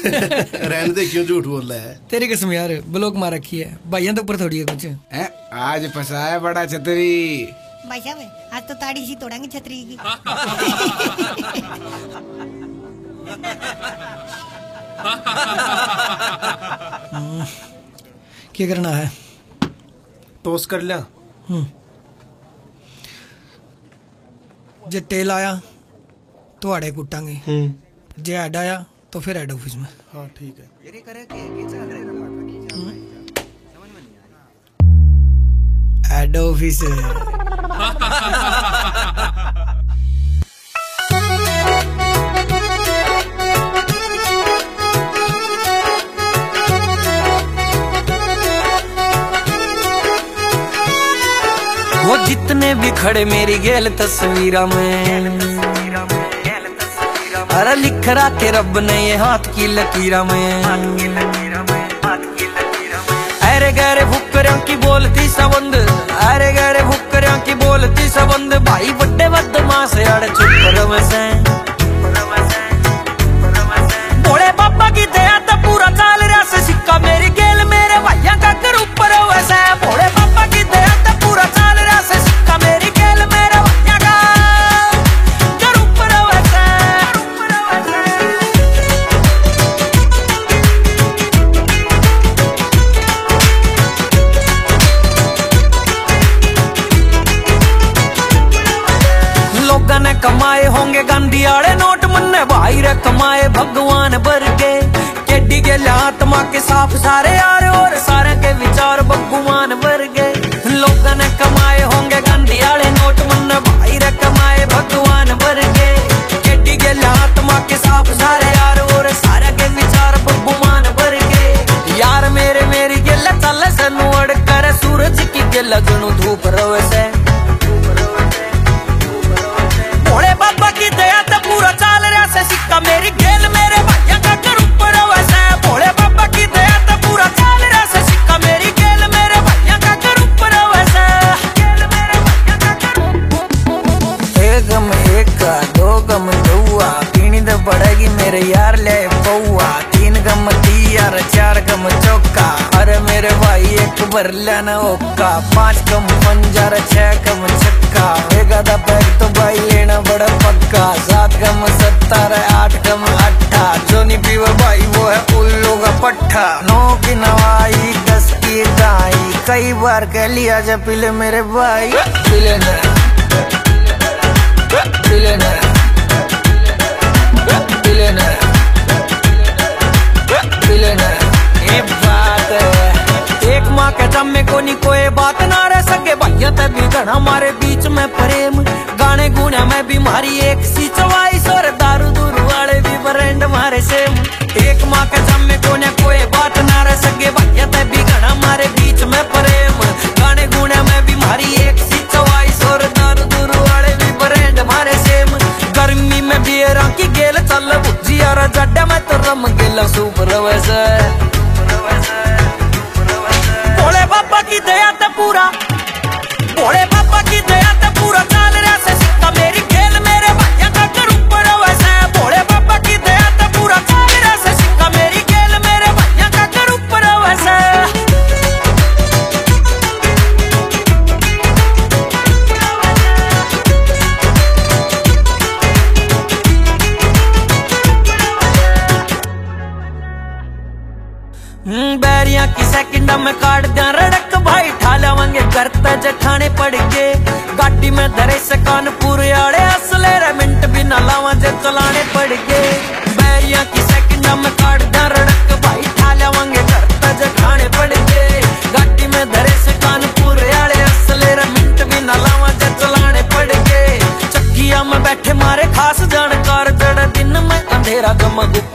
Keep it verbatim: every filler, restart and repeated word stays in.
रहने दे, क्यों झूठ बोल रहा है? तेरी कसम यार, ब्लॉक मार रखी है भाइयों तो ऊपर थोड़ी है कुछ है। आज फंसा है बड़ा छतरी। भाई साहब आज तो ताड़ी सी तोड़ेंगे छतरी की। क्या करना है? टोस कर लिया। जे टेल आया तो आड़े कुटांगे, जे हेड आया तो फिर हेड ऑफिस में। हाँ ठीक है। हेड ऑफिस वो जितने भी खड़े मेरी गेल तस्वीरा में, अरे लिख रहा के रब ने ये हाथ की लकीरा में। अरे गहरे भुक्करियों की बोलती सबंद, अरे गहरे भुक्करियों की बोलती सबंद, भाई बड्डे बदमाश अड़ चुप रवे से। भोले बाबा की दया तो पूरा चाल रहा से सिक्का मेरी गेल मेरे भाइयों का कर ऊपर वैसे। भोले बाबा की दया तो पूरा चाल रहा से सिक्का मेरी गेल मेरे भाइयों का कर ऊपर वैसे। लोगों ने कमाए होंगे गांधी आड़े नोट, मन्ने भाई रे कमाए भगवान भर के। केडी के आत्मा के साफ सारे यार और सारे के विचार भगवान भर गए। लोगों ने कमाए होंगे गांधी आड़े नोट, मन्ने भाई रे कमाए भगवान भर के। केडी के आत्मा के साफ सारे यार और सारे के विचार भगवान भर गए। यार मेरे मेरी गेल चल से नुअड़ कर सूरज की गेल जणु धूप रवे से। भोले बाबा की दया तो पूरा चाल रहा से सिक्का मेरी गेल मेरे भाइयों का कर ऊपर वैसे। भोले बाबा की दया तो पूरा चाल रहा से सिक्का मेरी गेल मेरे भाइयों का कर ऊपर वैसे। एक गम एक का दो गम दौआ, पीनी तो पड़ेगी मेरे यार ले पौआ। तीन गम तीन चार गम चौका, अरे मेरे भाई एक भर लेना ओका। पांच गम पंजर छह गम छक्का, वेगा दा पैक तो भाई लेना बड़ा पक्का। सात गम सत्तर आठ गम अट्ठा, जो नहीं पीवा भाई वो है उल्लू का पट्ठा। नौ की नवाई दस की दाई, कई बार कह लिया जा पिले मेरे भाई। पिले न पिले न पिले न पिले न, ये बात है। एक माँ के दम में को नहीं कोई बात ना रह सके भैया तभी घना हमारे बीच में प्रेम। गाने गुने में भी मारी एक सी चवाइस और दारू दूरू वाले भी ब्रांड मारे सेम। एक माँ के दम में को नहीं कोई बात ना रह सके भैया तभी घना हमारे बीच में प्रेम। गाने गुने में भी मारी एक सी चवाइस और दारू दूरू वाले भी ब्रांड मारे सेम। गर्मी में बियरा की गेल चल बुझी और जड्डा में तो रम गेला सुपर वैसे। भोले बाबा की दया तो पूरा, भोले बाबा की दया तो पूरा चाल रहा से सिक्का मेरी गेल मेरे भाइयों का कर ऊपर वैसे। भोले बाबा की दया तो पूरा चाल रहा से सिक्का मेरी गेल मेरे भाइयों का कर ऊपर वैसे। बैरिया की सेकंड में काट दिया रड़क भाई, ठा लावांगे करता जठाने पड़ के। गाड़ी में धरे से कानपुर आड़े असले रे मिनट भी ना लावा जे चलाने पड़ के। बैरिया की सेकंड में काट दिया रड़क भाई, ठा लावांगे करता जठाने पड़ के। गाड़ी में धरे से कानपुर आड़े असले रे मिनट भी ना लावा जे चलाने पड़ के। चक्किया में बैठे मारे खास जानकार, जड़ दिन में अंधेरा गम गुप्त